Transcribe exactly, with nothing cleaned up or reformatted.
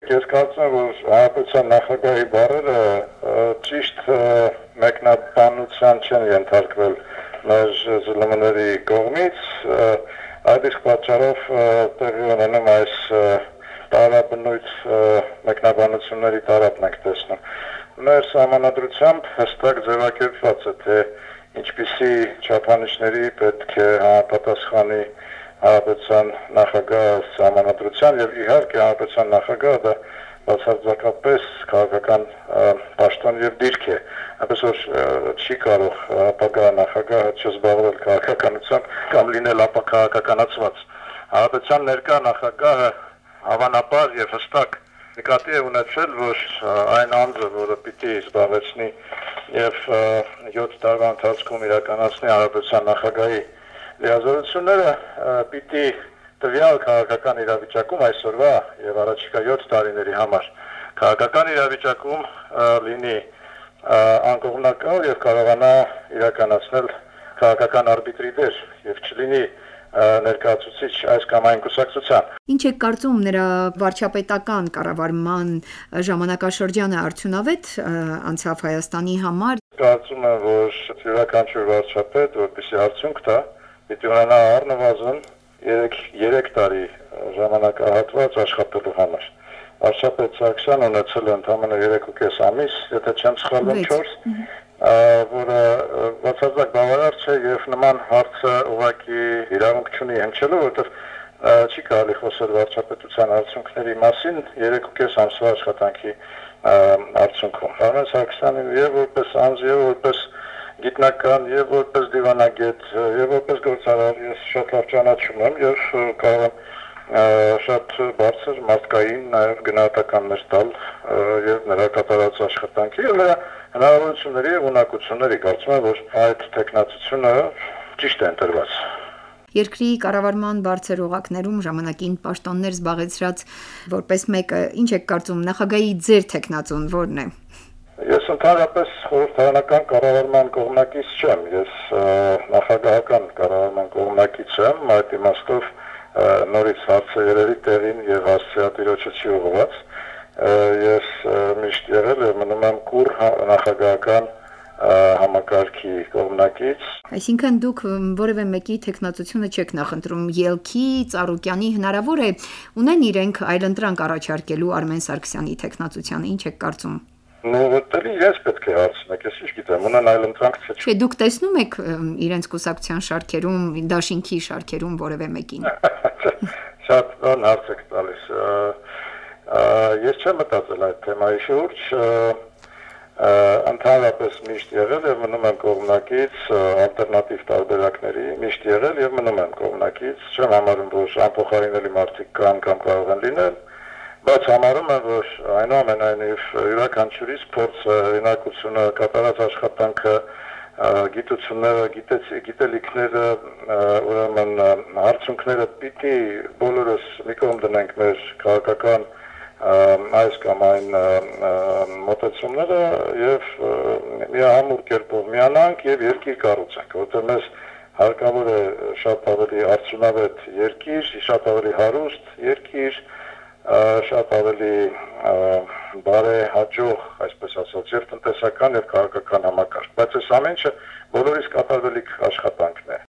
ես կարծում եմ, որ հանրապետության նախագահի բառերը ճիշտ մեկնաբանության չեն ենթարկվել մեր ԶԼՄ-ների կողմից, այդ իսկ պատճառով տեղի ունենում այս տարաբնույթ մեկնաբանությունների տարափն ենք տեսնում։ Մեր սահմանադրությամբ հստակ ձևակերպված է, թե ինչպիսի չափանիշների պետք է համապատասխանի հանրապետության նախագահը սահմանադրության եւ իհարկե հանրապետության նախագահը դա բացարձակապես քաղաքական պաշտոն եւ դիրք է, այնպես որ չի կարող ապագա նախագահը չզբաղվել քաղաքականությամբ կամ լինել ապաքաղաքականացված։ Հանրապետության ներկա նախագահը հավանաբար եւ հստակ նկատի է ունեցել, որ այն անձը, որը պիտի զբաղեցնի եւ յոթ տարվա ընթացքում իրականացնի հանրապետության նախագահի լիազորությունները, պիտի տվյալ քաղաքական իրավիճակում այսօրվա եւ առաջիկա յոթ տարիների համար քաղաքական իրավիճակում լինի անկողմնակալ եւ կարողանա իրականացնել քաղաքական արբիտրի դեր եւ չլինի ներկայացուցիչ այս կամ այն կուսակցության։ Ինչ է կարծում նրա վարչապետական կառավարման ժամանակաշրջանը արդյունավետ անցավ Հայաստանի համար։ Կարծում եմ, որ յուրաքանչյուր վարչապետ, որպեսզի արդյունք տա, պիտի ունենա առնվազն երեք տարի ժամանակահատված աշխատելու համար։ Վարչապետ Սարգսյանը ունեցել է ընդամենը երեք ու կես ամիս, եթե չեմ սխալվում չորս, որը բացարձակ բավարար չէ եւ նման հարցը ուղղակի իրավունք չունի հնչելու, որովհետեւ չի կարելի խոսել վարչապետության արդյունքների մասին երեք ու կես ամսվա աշխատանքի արդյունքում։ Պարոն Սարգսյանը եւ որպես անձ եւ որպես գիտնական եւ որպես դիվանագետ եւ որպես գործարար ես շատ լավ ճանաչում եմ եւ կարող եմ շատ բարձր մարդկային նաեւ գնահատականներ տալ եւ նրա կատարած աշխատանքի եւ նրա հնարավորությունների եւ ունակությունների։ Կարծում եմ, որ այդ տեխնացությունը ճիշտ է ընտրված։ Երկրի կառավարման բարձր օղակներում ժամանակին պաշտոններ զբաղեցրած որպես մեկը, ինչ եք կարծում, նախագահի ձեր տեխնացուն որն է։ Ես ընդհանրապես խորհրդարանական կառավարման կողմնակից չեմ, ես նախագահական կառավարման կողմնակից եմ, այդ իմաստով նորից հարցը երևի տեղին եւ հասցեատիրոջը չի ուղղված։ Ես միշտ եղել եմ մնում եմ կուր նախագահական համակարգի կողմնակից։ Այսինքն դուք որևէ մեկի տեխնացությունը չեք նախընտրում, ելքի, Ծառուկյանի հնարավոր է ունեն իրենք այլընտրանք առաջարկելու Արմեն Սարգսյանի տեխնացությանը, ինչ եք կարծում։ Ну, вот ես պետք է հարցնեք, ես ինչ գիտեմ, ունեն այլընտրանք չէ։ Չէ, դուք տեսնում եք իրենց կուսակցության շարքերում, դաշինքի շարքերում որևէ մեկին։ Շատ բան հարց եք տալիս։ Ես չեմ մտածել այդ թեմայի շուրջ, ընդհանրապես միշտ եղել եւ մնում եմ կողմնակից ալտերնատիվ տարբերակների, միշտ եղել եւ մնում եմ կողմնակից, չեմ համարում, որ անփոխարինելի մարդիկ կան կամ կարող են լինել, բայց համարում եմ, որ այնուամենայնիվ յուրաքանչյուրիս փորձը, հեղինակությունը, կատարած աշխատանքը, գիտությունները, գիտելիքները, ուրեմն արդյունքները պիտի բոլորս մի կողմ դնենք մեր քաղաքական այս կամ այն մոտեցումները եւ միահամուռ կերպով միանանք եւ երկիր կառուցենք, որտեղ մեզ հարկավոր է շատ ավելի արդյունավետ երկիր, շատ ավելի հարուստ երկիր, շատ ավելի բարեհաջող, այսպես ասած, եւ տնտեսական եւ քաղաքական համակարգ, բայց այս ամենը բոլորիս կատարվելիք աշխատանքն է։